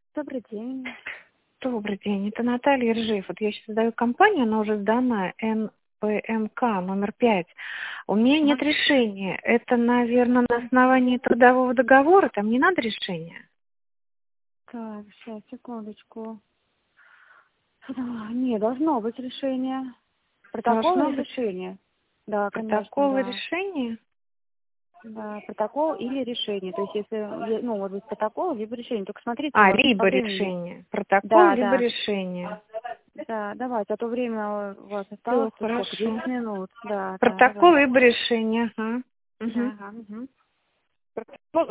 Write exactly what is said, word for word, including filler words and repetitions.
Добрый день. Добрый день, это Наталья Ржев. Вот я сейчас создаю компанию, она уже сдана, эн пэ эм ка номер пять. У меня нет Ага. решения. Это, наверное, на основании трудового договора, там не надо решения? Так, сейчас, секундочку. А, Не, должно быть решение. Протокол Должно или быть решение? Да, конечно, протокол и да. решение? Да, протокол или решение. То есть, если, е- ну, вот быть протокол, либо решение. Только смотрите, у А, вас по либо времени. решение. Протокол, Да, либо да. решение. Да, давайте, а то время у вас Все, осталось сколько? хорошо. Десять минут. Да, да, Протокол, давайте. либо решение. Ага. Да, Угу. ага, угу. Протокол